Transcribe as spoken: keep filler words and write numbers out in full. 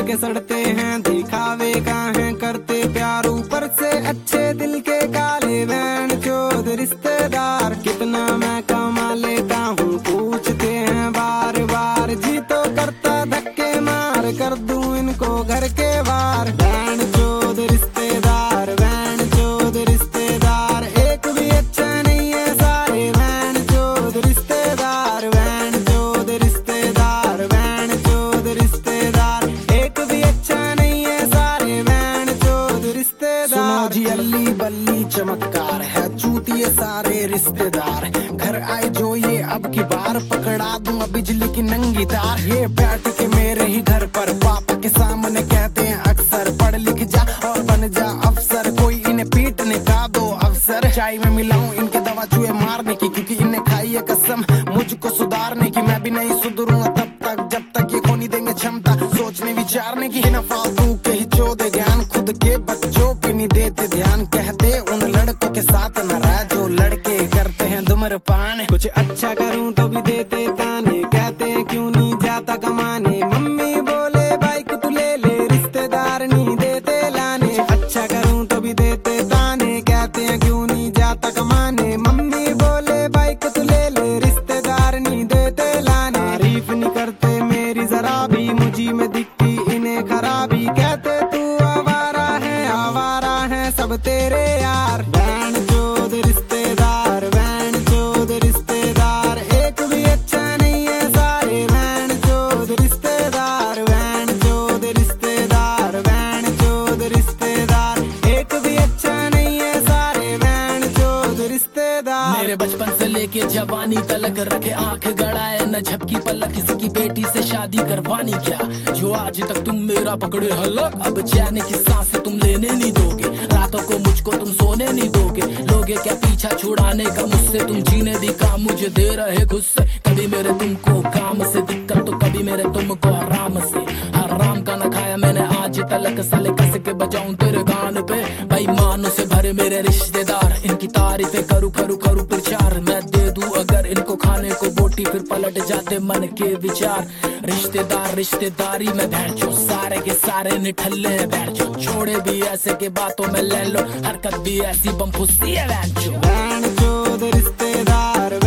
के सड़ते हैं, दिखावे का है करते प्यार, ऊपर से अच्छे दिल के काले बहन चोद रिश्तेदार। कितना मैं कमा लेता हूँ पूछते हैं बार बार, जी तो करता धक्के मार कर दूं इनको घर के बाहर। बहन चोद रिश्तेदार, बहन चोद रिश्तेदार, एक भी अच्छा नहीं है सारे बहन चोद रिश्तेदार। बहन चोद रिश्तेदार, बहन चोद रिश्तेदार, एक भी अच्छा नहीं है सारे बहन चोद रिश्तेदार। सुनो जी अल्ली बल्ली चमत्कार है, चूतिए सारे रिश्तेदार। घर आए जो ये अब की बार, पकड़ा दूंगा बिजली की नंगी तार। ये बैठ के मेरे ही घर पर पापा के सामने कहते हैं अक्सर, पढ़ लिख जा और बन जा अफसर, कोई इन्हें पीटने का दो अवसर। चाय में मिलाऊं इनके दवा चूहे मारने की, क्योंकि इन्हें खाई है कसम मुझको सुधारने की। मैं भी नहीं सुधरूंगा तब तक जब तक ये खो नहीं देंगे क्षमता सोचने विचारने की। बिना फालतू के ही चोदे ज्ञान, खुद के बच्चों पे नहीं देते ध्यान। कहते उन लड़कों के साथ न रह जो लड़के करते हैं धूम्रपान। कुछ अच्छा करूं तो भी देते ताने, कहते क्यों नहीं जाता कमाने। मम्मी बोले बाइक तू ले ले, रिश्तेदार नहीं देते लाने। अच्छा करूं तो भी देते ताने, कहते हैं क्यों नहीं जाता कमाने। मम्मी बोले बाइक तू ले ले, रिश्तेदार नहीं देते लाने। तारीफ नहीं करते मेरी जरा भी, मुझी में दिखती इन्हें खराबी। कहते तू आवारा है आवारा है सब तेरे यार। बहन चोद रिश्तेदार, बहन चोद रिश्तेदार, एक भी अच्छा नहीं है सारे बहन चोद रिश्तेदार। बहन चोद रिश्तेदार, बहन चोद रिश्तेदार, एक भी अच्छा नहीं है सारे बहन चोद रिश्तेदार। मेरे बचपन से लेके जवानी तलक रखे आंख गड़ाए न झपकी पलक, किसी की बेटी से शादी करवानी क्या जो आज तक तुम मेरा पकड़े हलक। अब चैन की सांस तुम लेने नहीं दोगे, रातों को मुझको तुम सोने नहीं दोगे। लोगे क्या पीछा छुड़ाने का मुझसे, तुम जीने दी काम मुझे दे रहे गुस्से। कभी मेरे तुमको काम से दिक्कत तो कभी मेरे तुमको आराम से। हराम का न खाया मैंने आज तलक, साले कस के बजाऊं तेरे गान पे। भाई मानो से भरे मेरे रिश्तेदार, इनकी तारीफें करूं करूं करूं प्रचार। मैं दे दूं अगर इनको खाने को बोटी, फिर पलट जाते मन के विचार। रिश्तेदार रिश्तेदारी में बैठ जो सारे के सारे निठल्ले बैठ जो, छोड़े भी ऐसे के बातों में ले लो, हरकत भी ऐसी बम फुस्ती है बैठ जो। बहन चोद रिश्तेदार,